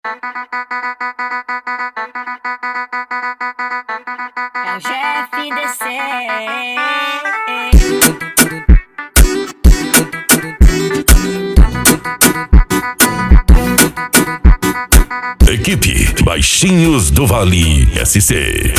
É o GFDC. Equipe Baixinhos do Vale SC.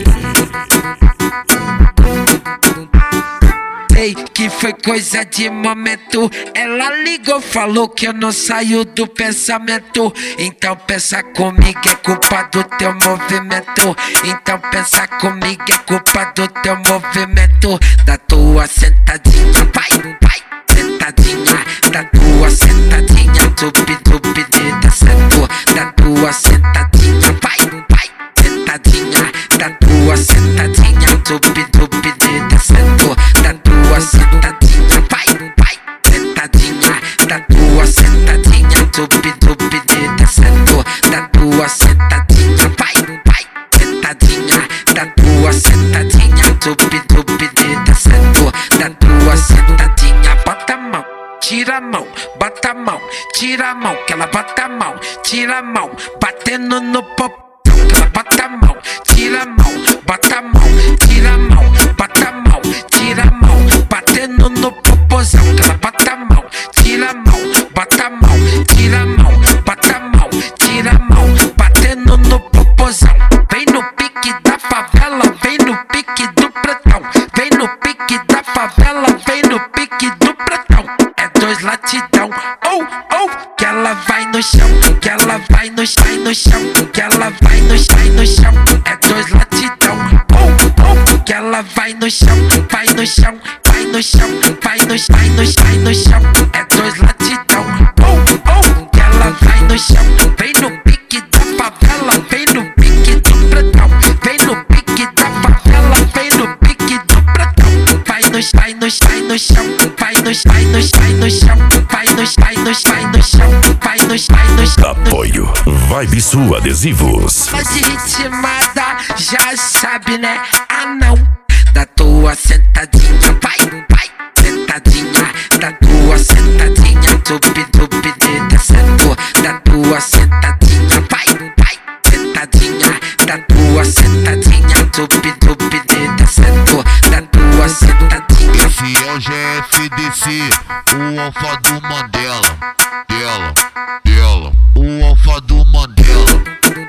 Ei, que foi coisa de momento. Ela ligou, falou que eu não saio do pensamento. Então pensa comigo, é culpa do teu movimento. Então pensa comigo, é culpa do teu movimento. Da tua sentadinha, vai, vai, sentadinha. Da tua sentadinha, tupi, tupi, descendo. Da tua sentadinha, vai, vai, sentadinha. Da tua sentadinha, tupi, tupi, descendo. Da tua sentadinha, vai, vai, sentadinha. Da tua sentadinha, tupi, tupi, descendo. Da tua sentadinha, vai, vai, sentadinha. Da tua sentadinha, tupi, tupi, descendo. Da tua sentadinha, bota a mão, tira a mão, bota a mão, tira a mão, que ela bota a mão, tira a mão, batendo no popô. Bota a mão, tira a mão, bota a mão, tira a mão, bota a mão, tira a mão, batendo no popozão. Bota a mão, tira a mão, bota a mão, tira a mão, bota a mão, tira a mão, batendo no popozão. Vem no pique da favela, vem no pique do pretão. Vem no pique da favela, vem no pique do pretão. É dois latidão, oh, oh, que ela vai no chão, que ela vai no chão, no chão, que ela vai no chão, no chão. É dois latidão, oh, oh, que ela vai no chão, vai no chão, vai no chão, vai no chão, vai no chão, vai no chão. É dois latidão, oh, oh, que ela vai no chão. Vem no pique da favela, vem no pique do pretão. Vem no pique da favela, vem no pique do pretão. Vai no chão, vai no chão, vai no chão, vai no chão, vai no chão, vai no chão, vai no chão, vai no chão, vai no chão, vai no chão, vai no chão. Apoio Vibe Sul Adesivos. Voz ritmada, já sabe, né? Ah não, da tua sentadinha, vai, vai, sentadinha. Da tua sentadinha, tupi, tupi, descendo. Da tua sentadinha, vai, vai, sentadinha. Da tua sentadinha, tupi, tupi, descendo. Da tua sentadinha. Esse é o GFDC, o alfa do Mandela. Dela, dela, o alfa do Mandela.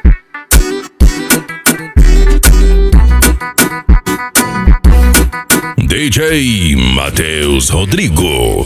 DJ Matheus Rodrigo.